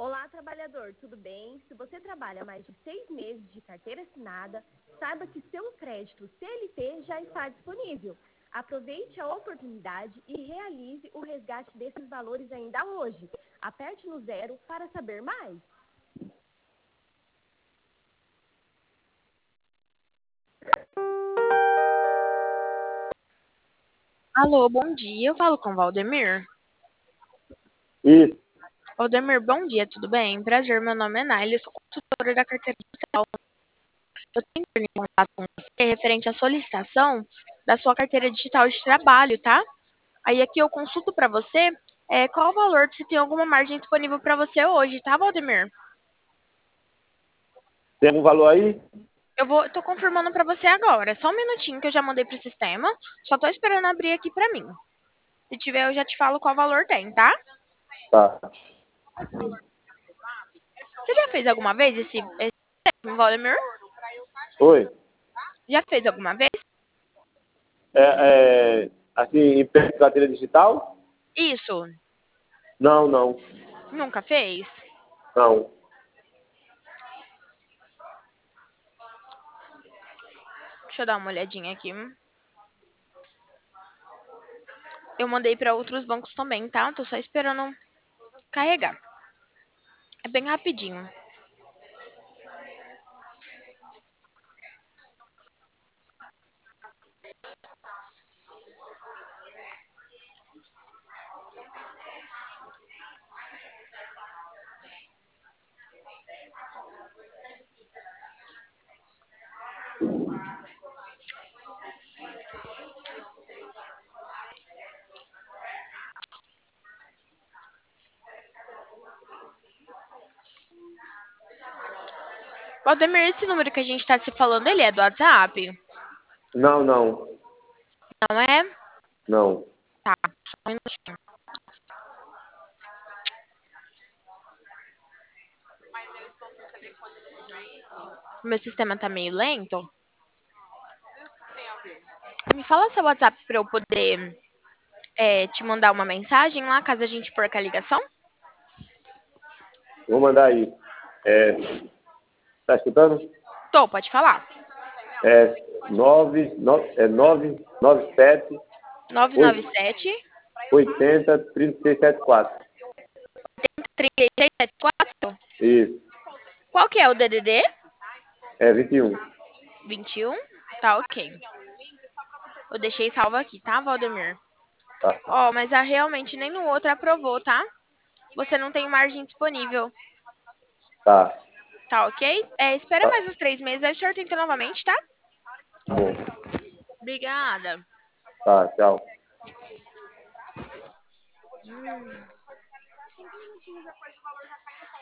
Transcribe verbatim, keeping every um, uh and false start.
Olá, trabalhador, tudo bem? Se você trabalha mais de seis meses de carteira assinada, saiba que seu crédito C L T já está disponível. Aproveite a oportunidade e realize o resgate desses valores ainda hoje. Aperte no zero para saber mais. Alô, bom dia. Eu falo com o Valdemir. Isso. Valdemir, bom dia, tudo bem? Prazer, meu nome é Naila, eu sou consultora da carteira digital. Eu tenho que em contato com você referente à solicitação da sua carteira digital de trabalho, tá? Aí aqui eu consulto para você é, qual o valor, se tem alguma margem disponível para você hoje, tá, Valdemir? Tem algum valor aí? Eu vou, tô confirmando para você agora. Só um minutinho que eu já mandei pro sistema. Só tô esperando abrir aqui para mim. Se tiver, eu já te falo qual valor tem, tá? Tá. Você já fez alguma vez esse, esse Valdemir? Oi. Já fez alguma vez? É, é, assim, em carteira digital? Isso. Não, não. Nunca fez? Não. Deixa eu dar uma olhadinha aqui. Eu mandei para outros bancos também, tá? Tô só esperando carregar. É bem rapidinho. Valdemir, esse número que a gente tá se falando, ele é do WhatsApp? Não, não. Não é? Não. Tá, só um minutinho. Meu sistema tá meio lento. Me fala seu WhatsApp pra eu poder é, te mandar uma mensagem lá, caso a gente perca a ligação. Vou mandar aí. É, tá escutando? Tô, pode falar. É nove, nove, é nove, nove, sete, nove nove oito, sete, oitenta, trinta e seis, setenta e quatro. três seis sete quatro. Isso. Qual que é o D D D? É vinte e um. vinte e um? Tá, ok. Eu deixei salvo aqui, tá, Valdemir? Tá. Ó, mas a, realmente nem no outro aprovou, tá? Você não tem margem disponível, Tá. tá ok? É, espera Tá. mais uns três meses, aí o senhor tenta novamente, tá? Bom. Obrigada. Tá, tchau. Hum.